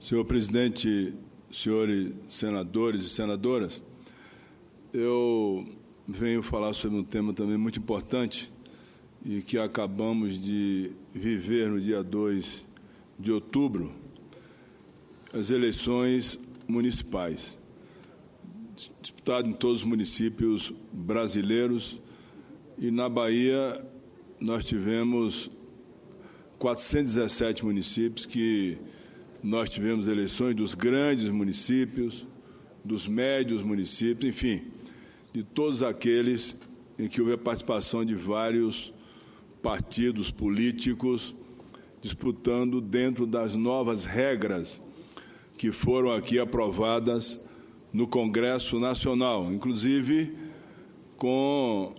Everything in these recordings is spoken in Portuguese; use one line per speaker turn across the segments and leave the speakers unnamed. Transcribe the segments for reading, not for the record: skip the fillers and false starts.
Senhor presidente, senhores senadores e senadoras, eu venho falar sobre um tema também muito importante e que acabamos de viver no dia 2 de outubro, as eleições municipais, disputadas em todos os municípios brasileiros, e na Bahia nós tivemos 417 municípios que nós tivemos eleições dos grandes municípios, dos médios municípios, enfim, de todos aqueles em que houve a participação de vários partidos políticos disputando dentro das novas regras que foram aqui aprovadas no Congresso Nacional, inclusive com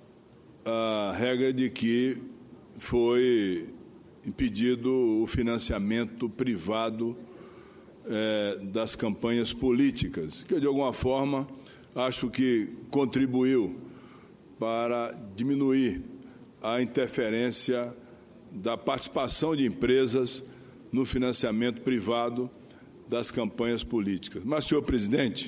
a regra de que foi impedido o financiamento privado das campanhas políticas, que, de alguma forma, acho que contribuiu para diminuir a interferência da participação de empresas no financiamento privado das campanhas políticas. Mas, senhor presidente,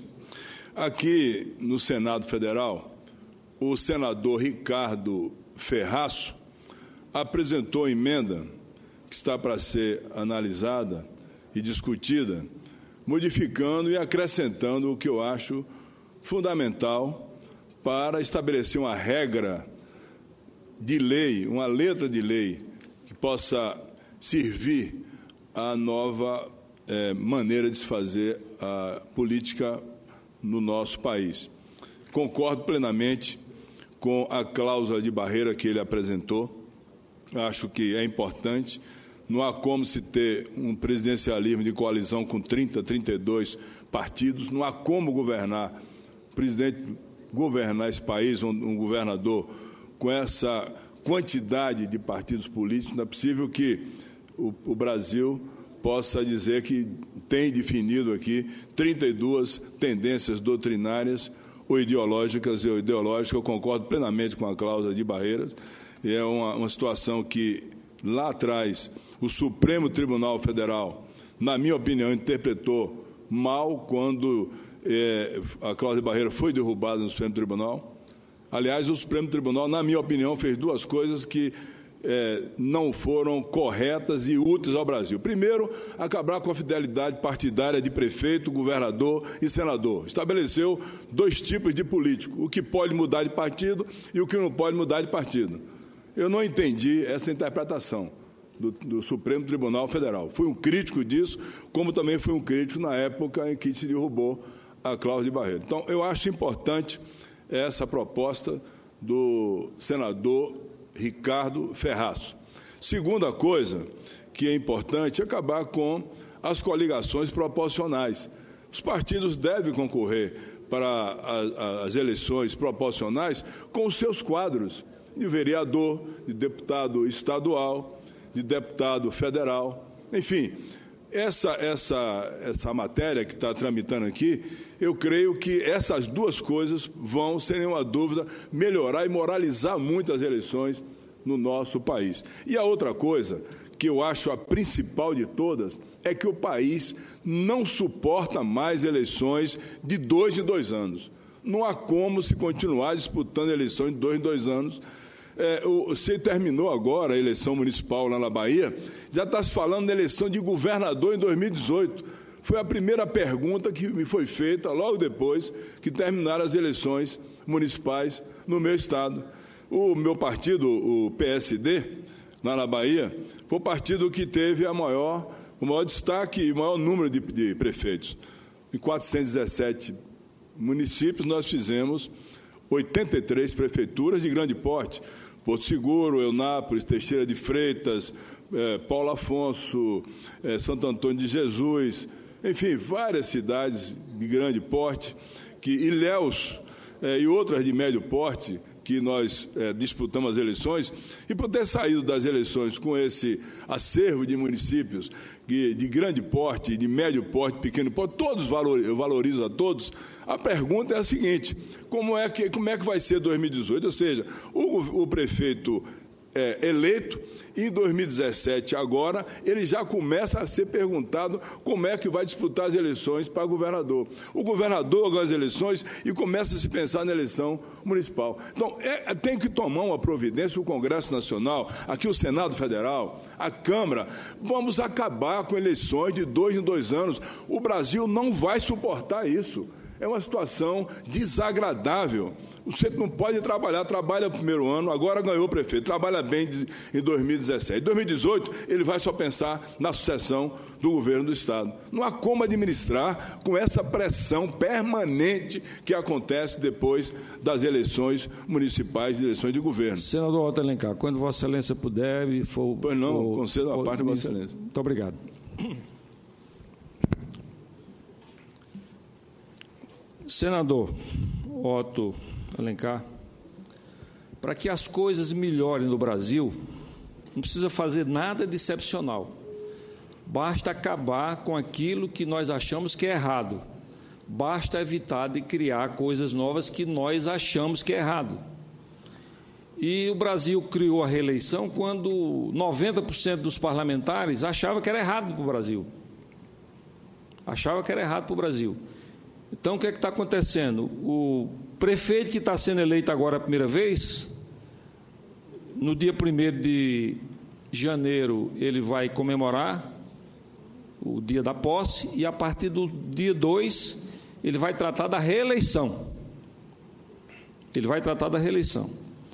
aqui no Senado Federal, o senador Ricardo Ferraço apresentou emenda que está para ser analisada e discutida, modificando e acrescentando o que eu acho fundamental para estabelecer uma regra de lei, uma letra de lei que possa servir à nova maneira de se fazer a política no nosso país. Concordo plenamente com a cláusula de barreira que ele apresentou. Acho que é importante. Não há como se ter um presidencialismo de coalizão com 30, 32 partidos. Não há como governar, o presidente governar esse país, um governador, com essa quantidade de partidos políticos. Não é possível que o Brasil possa dizer que tem definido aqui 32 tendências doutrinárias ou ideológicas. Eu concordo plenamente com a cláusula de barreiras. É uma situação que, lá atrás, o Supremo Tribunal Federal, na minha opinião, interpretou mal quando a cláusula de barreira foi derrubada no Supremo Tribunal. Aliás, o Supremo Tribunal, na minha opinião, fez duas coisas que não foram corretas e úteis ao Brasil. Primeiro, acabar com a fidelidade partidária de prefeito, governador e senador. Estabeleceu dois tipos de político, o que pode mudar de partido e o que não pode mudar de partido. Eu não entendi essa interpretação do Supremo Tribunal Federal. Fui um crítico disso, como também fui um crítico na época em que se derrubou a cláusula de barreira. Então, eu acho importante essa proposta do senador Ricardo Ferraço. Segunda coisa que é importante é acabar com as coligações proporcionais. Os partidos devem concorrer para as eleições proporcionais com os seus quadros de vereador, de deputado estadual, de deputado federal, enfim. Essa matéria que está tramitando aqui, eu creio que essas duas coisas vão, sem nenhuma dúvida, melhorar e moralizar muito as eleições no nosso país. E a outra coisa, que eu acho a principal de todas, é que o país não suporta mais eleições de 2 em 2 anos. Não há como se continuar disputando eleições de 2 em 2 anos. Se terminou agora a eleição municipal lá na Bahia, já está se falando da eleição de governador em 2018. Foi a primeira pergunta que me foi feita logo depois que terminaram as eleições municipais no meu estado. O meu partido, o PSD, lá na Bahia, foi o partido que teve o maior destaque e o maior número de prefeitos. Em 417 municípios, nós fizemos 83 prefeituras de grande porte. Porto Seguro, Eunápolis, Teixeira de Freitas, Paulo Afonso, Santo Antônio de Jesus, enfim, várias cidades de grande porte, Ilhéus e outras de médio porte, que nós disputamos as eleições, e por ter saído das eleições com esse acervo de municípios de grande porte, de médio porte, pequeno porte, todos eu valorizo a todos. A pergunta é a seguinte: como é que vai ser 2018? Ou seja, o prefeito eleito, e em 2017, agora, ele já começa a ser perguntado como é que vai disputar as eleições para governador. O governador ganha as eleições e começa a se pensar na eleição municipal. Então, tem que tomar uma providência, o Congresso Nacional, aqui o Senado Federal, a Câmara. Vamos acabar com eleições de 2 em 2 anos. O Brasil não vai suportar isso. É uma situação desagradável. Você não pode trabalha no primeiro ano, agora ganhou o prefeito, trabalha bem em 2017. Em 2018, ele vai só pensar na sucessão do governo do Estado. Não há como administrar com essa pressão permanente que acontece depois das eleições municipais e eleições de governo.
Senador Otto Alencar, quando Vossa Excelência puder e for...
Pois não, concedo a parte de Vossa Excelência.
Muito obrigado. Senador Otto Alencar, para que as coisas melhorem no Brasil, não precisa fazer nada de excepcional. Basta acabar com aquilo que nós achamos que é errado. Basta evitar de criar coisas novas que nós achamos que é errado. E o Brasil criou a reeleição quando 90% dos parlamentares achavam que era errado para o Brasil. Achavam que era errado para o Brasil. Então, o que é que está acontecendo? O prefeito que está sendo eleito agora a primeira vez, no dia 1º de janeiro, ele vai comemorar o dia da posse e, a partir do dia 2, ele vai tratar da reeleição. Ele vai tratar da reeleição.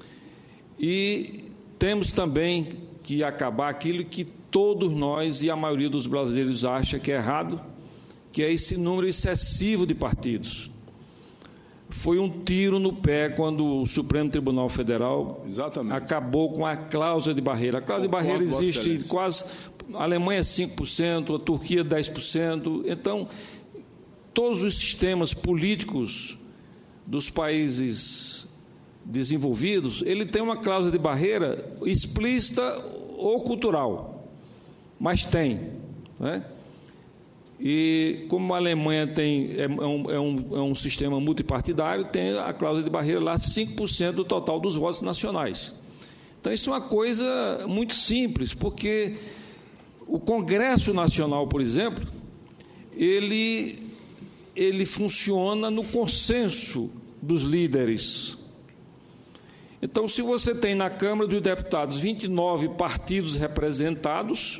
E temos também que acabar aquilo que todos nós e a maioria dos brasileiros acha que é errado, que é esse número excessivo de partidos. Foi um tiro no pé quando o Supremo Tribunal Federal acabou com a cláusula de barreira. A cláusula de barreira existe quase... A Alemanha 5%, a Turquia 10%. Então, todos os sistemas políticos dos países desenvolvidos, ele tem uma cláusula de barreira explícita ou cultural, mas tem, né? E como a Alemanha é um sistema multipartidário, tem a cláusula de barreira lá 5% do total dos votos nacionais. Então, isso é uma coisa muito simples, porque o Congresso Nacional, por exemplo, ele funciona no consenso dos líderes. Então, se você tem na Câmara dos Deputados 29 partidos representados,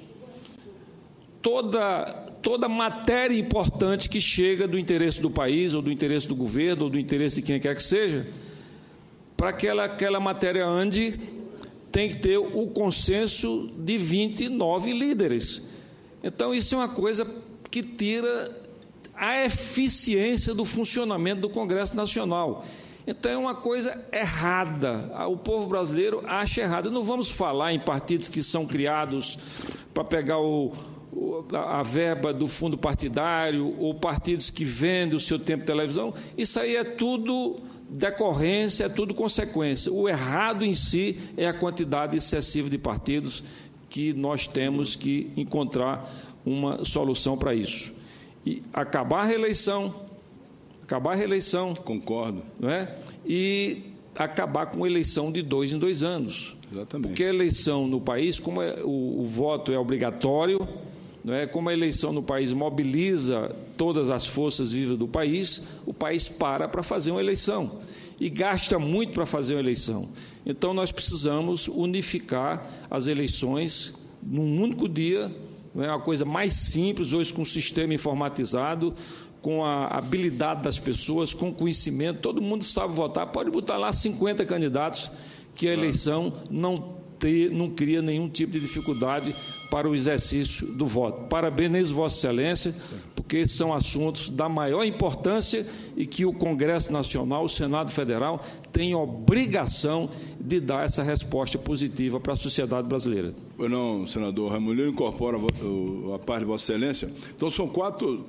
toda matéria importante que chega do interesse do país, ou do interesse do governo, ou do interesse de quem quer que seja, para que aquela matéria ande, tem que ter o consenso de 29 líderes. Então, isso é uma coisa que tira a eficiência do funcionamento do Congresso Nacional. Então, é uma coisa errada. O povo brasileiro acha errado. Não vamos falar em partidos que são criados para pegar a verba do fundo partidário, ou partidos que vendem o seu tempo de televisão. Isso aí é tudo decorrência, é tudo consequência. O errado em si é a quantidade excessiva de partidos, que nós temos que encontrar uma solução para isso. E acabar a reeleição,
concordo,
não é? E acabar com a eleição de 2 em 2 anos.
Exatamente. Porque
a eleição no país, como o voto é obrigatório, não é? Como a eleição no país mobiliza todas as forças vivas do país, o país para fazer uma eleição e gasta muito para fazer uma eleição. Então, nós precisamos unificar as eleições num único dia, não é? Uma coisa mais simples, hoje com o sistema informatizado, com a habilidade das pessoas, com conhecimento, todo mundo sabe votar, pode botar lá 50 candidatos, que a eleição não cria nenhum tipo de dificuldade para o exercício do voto. Parabenizo Vossa Excelência, porque esses são assuntos da maior importância e que o Congresso Nacional, o Senado Federal, tem obrigação de dar essa resposta positiva para a sociedade brasileira.
Pois não, senador Raimundo, eu incorporo a parte de Vossa Excelência. Então, são quatro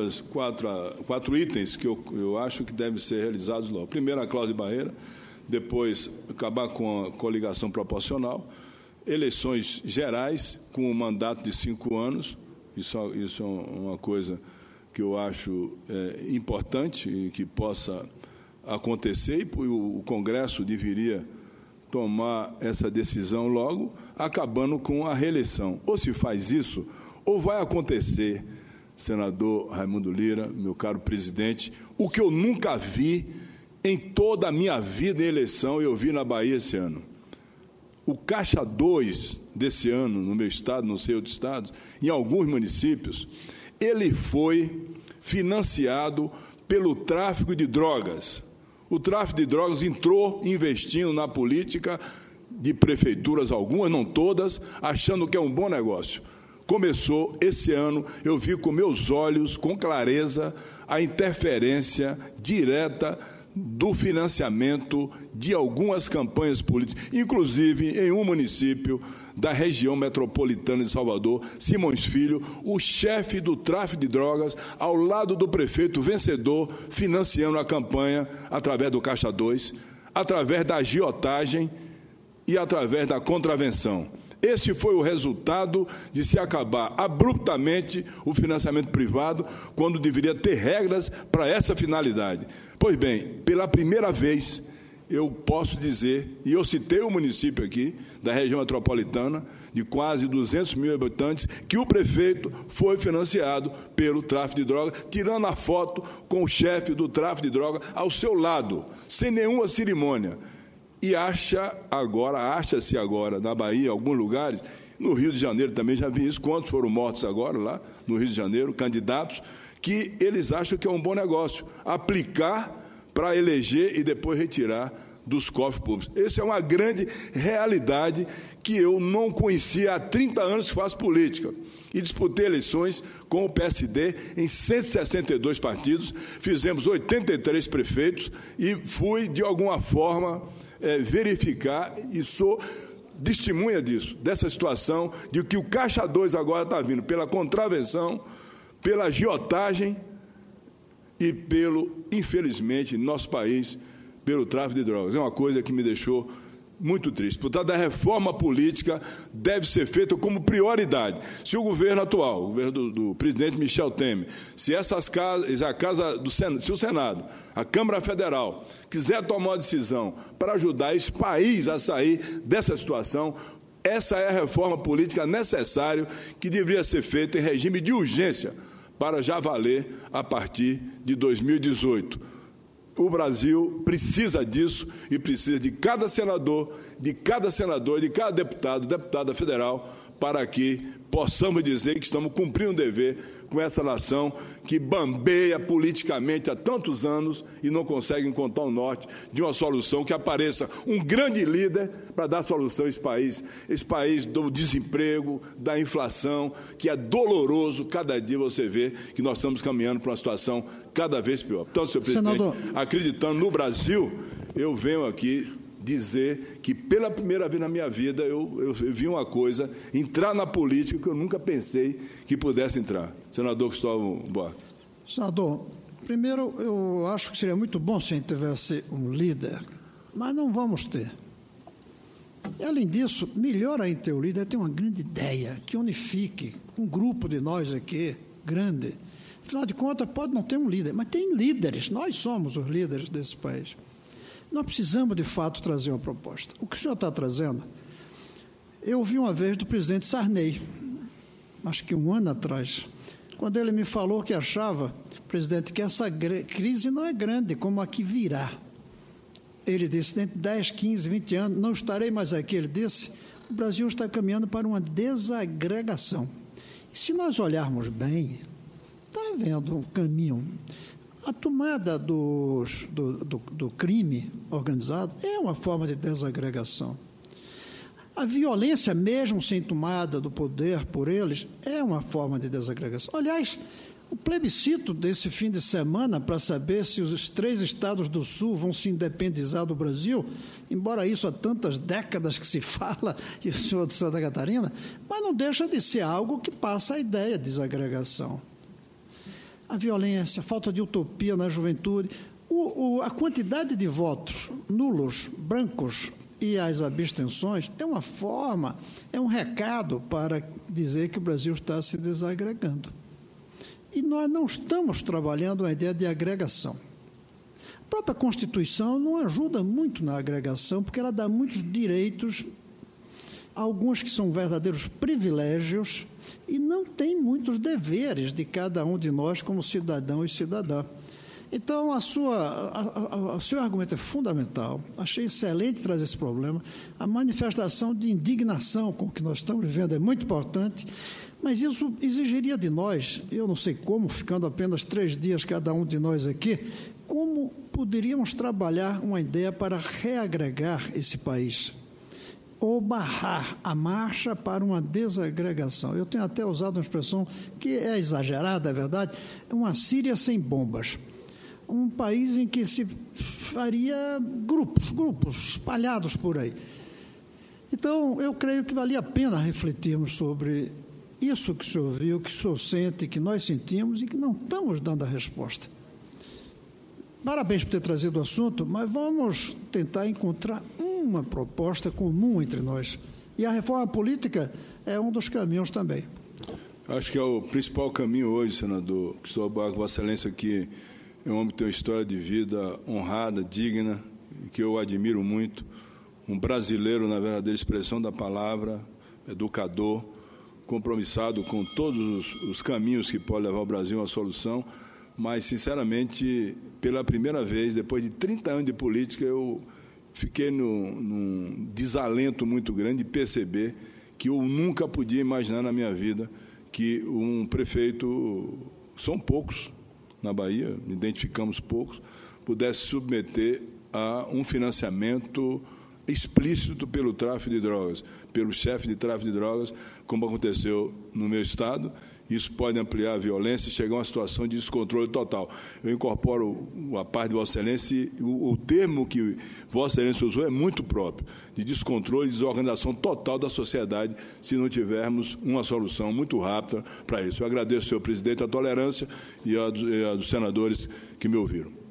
itens que eu acho que devem ser realizados logo. Primeiro, a cláusula de barreira. Depois, acabar com a coligação proporcional, eleições gerais com um mandato de 5 anos, isso é uma coisa que eu acho importante e que possa acontecer, e o Congresso deveria tomar essa decisão logo, acabando com a reeleição. Ou se faz isso, ou vai acontecer, senador Raimundo Lira, meu caro presidente, o que eu nunca vi em toda a minha vida em eleição, eu vi na Bahia esse ano. O Caixa 2 desse ano, no meu estado, não sei outros estados, em alguns municípios, ele foi financiado pelo tráfico de drogas. O tráfico de drogas entrou investindo na política de prefeituras, algumas, não todas, achando que é um bom negócio. Começou esse ano, eu vi com meus olhos, com clareza, a interferência direta do financiamento de algumas campanhas políticas, inclusive em um município da região metropolitana de Salvador, Simões Filho, o chefe do tráfico de drogas, ao lado do prefeito vencedor, financiando a campanha através do Caixa 2, através da agiotagem e através da contravenção. Esse foi o resultado de se acabar abruptamente o financiamento privado, quando deveria ter regras para essa finalidade. Pois bem, pela primeira vez, eu posso dizer, e eu citei o município aqui, da região metropolitana, de quase 200 mil habitantes, que o prefeito foi financiado pelo tráfico de drogas, tirando a foto com o chefe do tráfico de drogas ao seu lado, sem nenhuma cerimônia. E acha-se agora, na Bahia, em alguns lugares, no Rio de Janeiro também já vi isso, quantos foram mortos agora lá no Rio de Janeiro, candidatos, que eles acham que é um bom negócio, aplicar para eleger e depois retirar dos cofres públicos. Essa é uma grande realidade que eu não conhecia há 30 anos que faço política. E disputei eleições com o PSD em 162 partidos, fizemos 83 prefeitos e fui, de alguma forma, verificar, e sou testemunha disso, dessa situação, de que o Caixa 2 agora está vindo pela contravenção, pela agiotagem e pelo, infelizmente, no nosso país, pelo tráfico de drogas. É uma coisa que me deixou muito triste. Portanto, a reforma política deve ser feita como prioridade. Se o governo atual, o governo do presidente Michel Temer, se o Senado, a Câmara Federal, quiser tomar uma decisão para ajudar esse país a sair dessa situação, essa é a reforma política necessária que deveria ser feita em regime de urgência para já valer a partir de 2018. O Brasil precisa disso e precisa de cada senador, de cada deputada federal, para que possamos dizer que estamos cumprindo um dever com essa nação que bambeia politicamente há tantos anos e não consegue encontrar o norte de uma solução, que apareça um grande líder para dar solução a esse país do desemprego, da inflação, que é doloroso. Cada dia você vê que nós estamos caminhando para uma situação cada vez pior. Então, senhor presidente, senador, acreditando no Brasil, eu venho aqui dizer que pela primeira vez na minha vida eu vi uma coisa, entrar na política que eu nunca pensei que pudesse entrar. Senador Cristóvão Buarque.
Senador, primeiro eu acho que seria muito bom se a gente tivesse um líder, mas não vamos ter. E, além disso, melhor ainda ter o líder, ter uma grande ideia que unifique um grupo de nós aqui, grande. Afinal de contas, pode não ter um líder, mas tem líderes, nós somos os líderes desse país. Nós precisamos, de fato, trazer uma proposta. O que o senhor está trazendo, eu ouvi uma vez do presidente Sarney, acho que 1 ano atrás, quando ele me falou que achava, presidente, que essa crise não é grande como a que virá. Ele disse, dentro de 10, 15, 20 anos, não estarei mais aqui. Ele disse, o Brasil está caminhando para uma desagregação. E se nós olharmos bem, está havendo um caminho. A tomada do crime organizado é uma forma de desagregação. A violência, mesmo sem tomada do poder por eles, é uma forma de desagregação. Aliás, o plebiscito desse fim de semana para saber se os 3 estados do Sul vão se independizar do Brasil, embora isso há tantas décadas que se fala, e o senhor de Santa Catarina, mas não deixa de ser algo que passa a ideia de desagregação. A violência, a falta de utopia na juventude, a quantidade de votos nulos, brancos e as abstenções é uma forma, é um recado para dizer que o Brasil está se desagregando. E nós não estamos trabalhando a ideia de agregação. própria Constituição não ajuda muito na agregação, porque ela dá muitos direitos, alguns que são verdadeiros privilégios, e não tem muitos deveres de cada um de nós como cidadão e cidadã. Então, o seu argumento é fundamental. Achei excelente trazer esse problema. A manifestação de indignação com que nós estamos vivendo é muito importante, mas isso exigiria de nós, eu não sei como, ficando apenas 3 dias cada um de nós aqui, como poderíamos trabalhar uma ideia para reagregar esse país, ou barrar a marcha para uma desagregação. Eu tenho até usado uma expressão que é exagerada, é verdade, uma Síria sem bombas. Um país em que se faria grupos espalhados por aí. Então, eu creio que valia a pena refletirmos sobre isso que o senhor viu, que o senhor sente, que nós sentimos e que não estamos dando a resposta. Parabéns por ter trazido o assunto, mas vamos tentar encontrar uma proposta comum entre nós. E a reforma política é um dos caminhos também.
Acho que é o principal caminho hoje, senador Cristóvão Buarque, Vossa Excelência, que é um homem que tem uma história de vida honrada, digna, que eu admiro muito, um brasileiro na verdadeira expressão da palavra, educador, compromissado com todos os caminhos que podem levar o Brasil a uma solução, mas, sinceramente, pela primeira vez, depois de 30 anos de política, eu fiquei num desalento muito grande de perceber que eu nunca podia imaginar na minha vida que um prefeito, são poucos, na Bahia, identificamos poucos, pudesse submeter a um financiamento explícito pelo tráfico de drogas, pelo chefe de tráfico de drogas, como aconteceu no meu estado. Isso pode ampliar a violência e chegar a uma situação de descontrole total. Eu incorporo a parte de Vossa Excelência e o termo que Vossa Excelência usou é muito próprio, de descontrole e desorganização total da sociedade, se não tivermos uma solução muito rápida para isso. Eu agradeço, senhor presidente, a tolerância e a dos senadores que me ouviram.